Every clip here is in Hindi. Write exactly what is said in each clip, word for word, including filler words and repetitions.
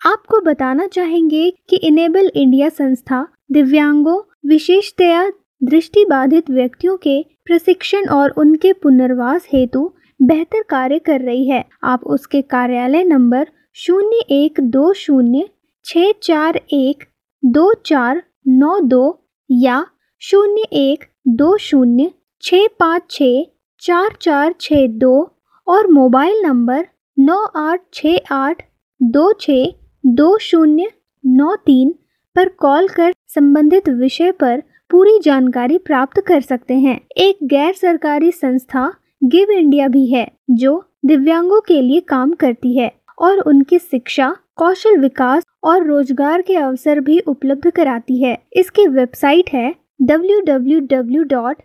आपको बताना चाहेंगे कि इनेबल इंडिया संस्था दिव्यांगों, विशेषतया दृष्टिबाधित व्यक्तियों के प्रशिक्षण और उनके पुनर्वास हेतु बेहतर कार्य कर रही है। आप उसके कार्यालय नंबर शून्य एक दो शून्य छः चार एक दो चार नौ दो या शून्य एक दो शून्य छः पाँच छः चार चार छः दो और मोबाइल नंबर नौ आठ छः आठ दो छः दो शून्य नौ तीन पर कॉल कर संबंधित विषय पर पूरी जानकारी प्राप्त कर सकते हैं। एक गैर सरकारी संस्था गिव इंडिया भी है जो दिव्यांगों के लिए काम करती है और उनकी शिक्षा, कौशल विकास और रोजगार के अवसर भी उपलब्ध कराती है। इसकी वेबसाइट है W W W dot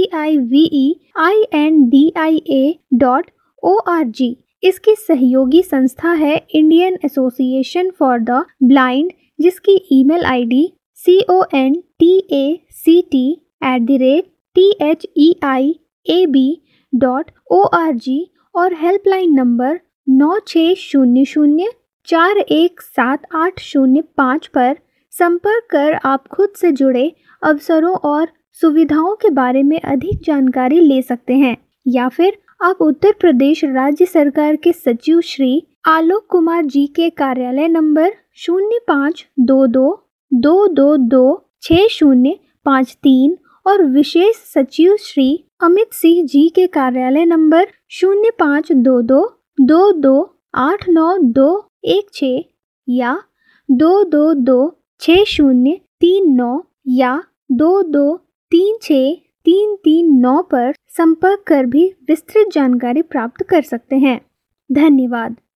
GiveIndia dot O R G. इसकी सहयोगी संस्था है Indian association for the blind, जिसकी email ID C O N T A C T at the rate T H E I A B dot O R G और हेल्पलाइन नंबर नौ छः शून्य शून्य चार एक सात आठ शून्य पाँच पर संपर्क कर आप खुद से जुड़े अवसरों और सुविधाओं के बारे में अधिक जानकारी ले सकते हैं, या फिर आप उत्तर प्रदेश राज्य सरकार के सचिव श्री आलोक कुमार जी के कार्यालय नंबर शून्य पाँच दो दो दो दो दो छः शून्य पाँच तीन और विशेष सचिव श्री अमित सिंह जी के कार्यालय नंबर शून्य पाँच दो दो दो दो आठ नौ दो एक छः या दो दो दो छः शून्य तीन नौ या दो दो तीन छः तीन तीन नौ पर संपर्क कर भी विस्तृत जानकारी प्राप्त कर सकते हैं। धन्यवाद।